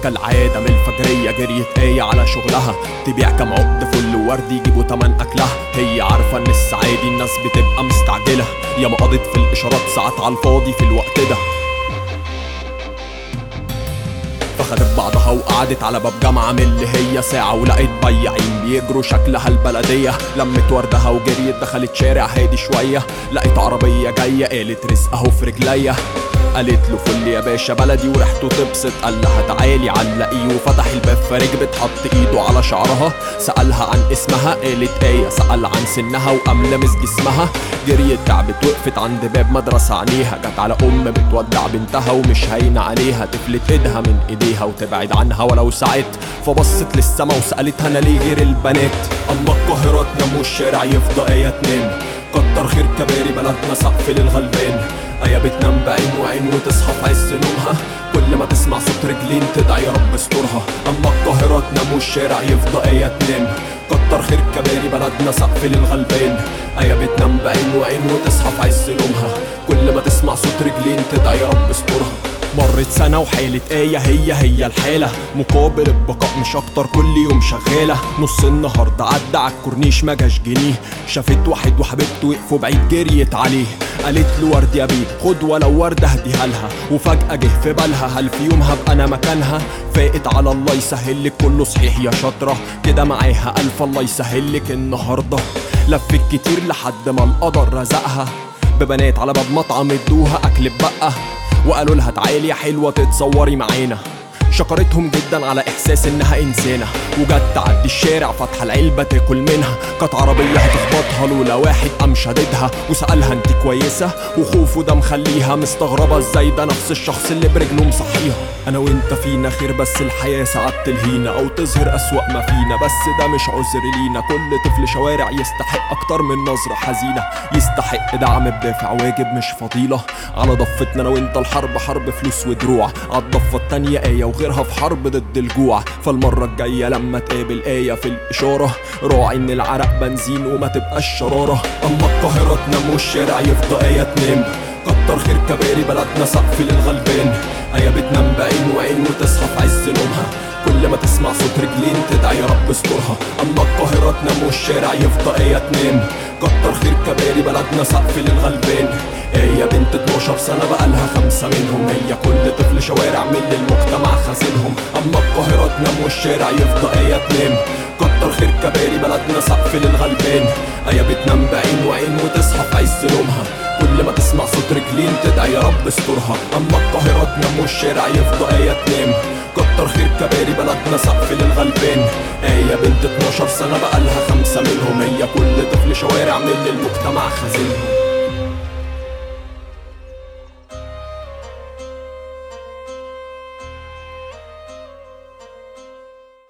كالعادة من الفجرية جريت آية على شغلها، تبيع كام عقد فل وورد يجيبوا تمن أكلها. هي عارفة إن الساعة دي الناس بتبقى مستعجلة، يا ما قضت في الإشارات ساعات على الفاضي في الوقت ده. فخدت بعضها وقعدت على باب جامعة من اللي هي ساعة، ولقيت بياعين بيجروا شكلها البلدية. لمت وردها وجريت دخلت شارع هادي شوية، لقيت عربية جاية قالت رزق اهو في رجليا. قالت له فل يا باشا بلدي وريحته تبسط، قال لها تعالي علقيه وفتح الباب فركبت حط ايده على شعرها. سألها عن اسمها قالت آية، سأل عن سنها وقام لمس جسمها. جريت تعبت وقفت عند باب مدرسة عينيها جت على بتودع بنتها ومش هاينة عليها، تفلت ايدها من ايديها وتبعد عنها ولو ساعت. فبصت للسما وسألتها انا ليه غير البنات؟ اما القاهرة تنام والشارع يفضى آية تنام، كتر خير كباري بلدنا سقف للغلبان. آية بتنام بعين وعين وتصحى في عز نومها، كل ما تسمع صوت رجلين تدعي يا رب استرها. اما القاهرة تنام والشارع يفضى آية تنام، كتر خير كباري بلدنا سقف للغلبان. آية بتنام بعين وعين وتصحى في عز نومها، كل ما تسمع صوت رجلين تدعي يا رب استرها. مرت سنة وحالة آية هي الحالة، مقابل البقاء مش اكتر كل يوم شغالة. نص النهار ده عدى عالكورنيش مجاش جنيه، شافت واحد وحبيبته وقفوا بعيد جريت عليه. قالت له ورد يا بيه خد ولو وردة هديها لها، وفجأة جه في بالها هل في يوم هبقى انا مكانها. فاقت على الله يسهلك كله صحيح يا شاطرة، كده معاها ألف الله يسهلك النهاردة. لفت كتير لحد ما القدر رزقها ببنات على باب مطعم ادوها اكل بقى، وقالوا لها تعالي يا حلوة تتصوري معانا. شكرتهم جدا على احساس انها انسانة، وجت تعدي الشارع فاتحة العلبة تاكل منها. كانت عربية هتخبطها لولا واحد قام شددها وسألها انت كويسة، وخوفه ده مخليها مستغربة ازاي ده نفس الشخص اللي برجله مصحيها. انا وانت فينا خير بس الحياة ساعات تلهينا او تظهر اسوأ ما فينا، بس ده مش عذر لينا. كل طفل شوارع يستحق اكتر من نظرة حزينة، يستحق دعم بدافع واجب مش فضيلة. على ضفتنا انا وانت الحرب حرب فلوس ودروع، عالضفة التانية آية وغيرها في حرب ضد الجوع. فالمرة الجاية لما تقابل آية في الإشارة راعي إن العرق بنزين وما تبقاش شرارة. أما القاهرة تنام والشارع يفضى آية تنام، كتر خير كباري بلدنا سقف للغلبان. آية بتنام بعين وعين وتصحى في عز نومها، كل ما تسمع صوت رجلين تدعي يا رب استرها. أما القاهرة تنام والشارع يفضى آية تنام، كتر خير كباري بلدنا سقف للغلبان. آية بنت 12 سنة بقالها 5 منهم، هي كل طفل شوارع من المجتمع خازنهم. أما القاهرة تنام والشارع يفضى آية تنام، كتر خير كباري بلدنا سقف للغلبان. آية بتنام بعين وعين وتصحى في عز نومها، كل ما تسمع صوت رجلين تدعي يا رب استرها. أما القاهرة تنام والشارع يفضى آية تنام، كتر خير كباري بلدنا سقف للغلبان. آية بنت 12 سنة بقالها 5 منهم، هي كل طفل شوارع من المجتمع خازنهم.